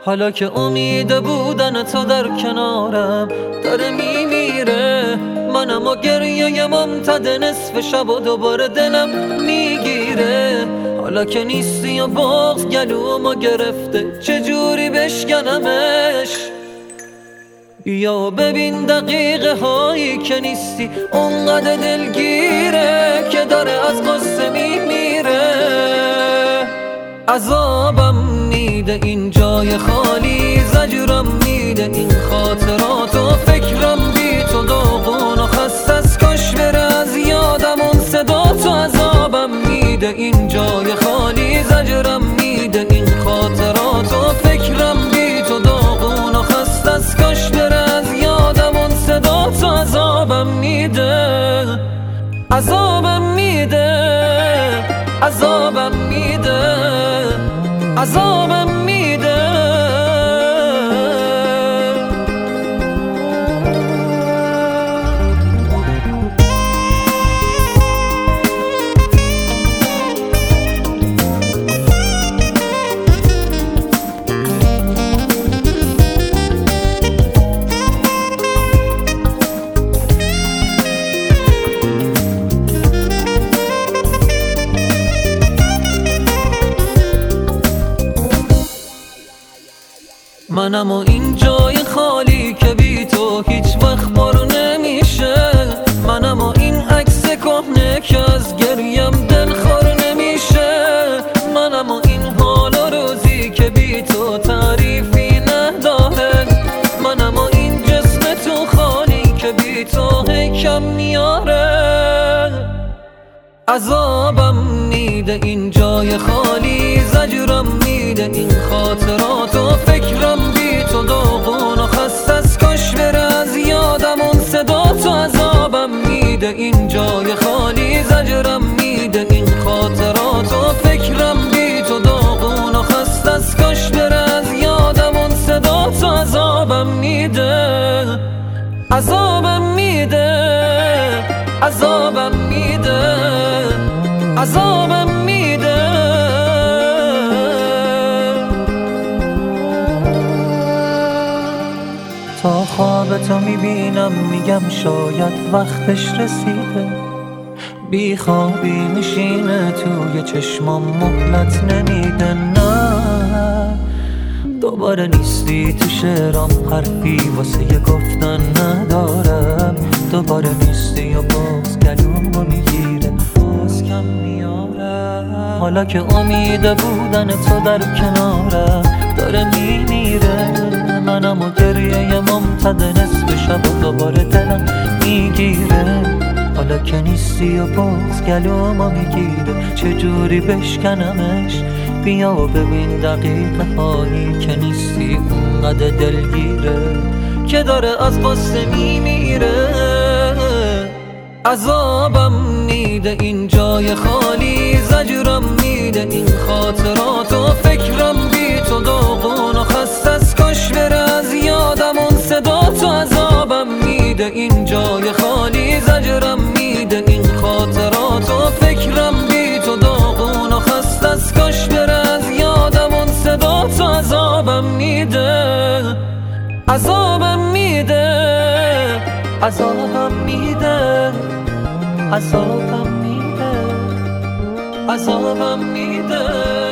حالا که امید بودن تو در کنارم داره میمیره، منم و گریه ممتد نصف شب و دوباره دلم میگیره. حالا که نیستی و بغض گلومو گرفته، چجوری بشکنمش؟ بیا ببین دقیقه هایی که نیستی اونقدر دلگیره که داره از قصه میمیره. عذابم میده این جای خالی، زجرم میده این خاطرات و فکرم بی تو داغون و خسته از کاش بره از یادم اون صدا تو. عذابم میده این جای خالی، زجرم میده این خاطرات و فکرم بی تو داغون و خسته از کاش بره از یادم اون صدا تو. عذابم میده، عذابم میده، عذابم میده، عذابم میده. منم و این جای خالی که بی تو هیچ وقت پر نمیشه، منم و این عکس کهنه که از گریم دلخور نمیشه، منم و این حال و روزی که بی تو تعریفی نداره، منم و این جسم تو خالی که بی تو کم میاره. عذابم میده این جای خالی، زجرم میده این خاطرات و فکرم بی تو داغون و خسته از کاش بره از یادم اون صدا تو. عذابم میده این جای خالی، زجرم میده این خاطرات و فکرم بی تو داغون و خسته از کاش بره از یادم اون صدا تو. عذابم میده، عذابم میده، عذابم میده، عذابم میده. تا خواب تو میبینم میگم شاید وقتش رسیده، بی خوابی میشینه توی چشمام مهلت نمیده. نه دوباره نیستی تو شعرام، حرفی واسه گفتن ندارم. دوباره نیستی و باز گلومو میگیره، باز کم میارم. حالا که امید بودن تو در کنارم داره میمیره، منم و گریه ممتد نصف شب و دوباره دلم میگیره. حالا که نیستی و باز گلومو میگیره، چجوری بشکنمش؟ بیا و ببین دقیقه هایی که نیستی اونقدر دلگیره که داره از قصه میمیره. عذابم میده این جای خالی، زجرم میده این خاطرات و فکرم بی تو داغون و خسته از کاش بره از یادم اون صدا تو. عذابم میده این جای خالی، زجرم میده این خاطرات و فکرم بی تو داغون و خسته از کاش بره از یادم اون صدا تو. عذابم میده، عذابم میده، عذابم میده، عذابم میده، عذابم میده.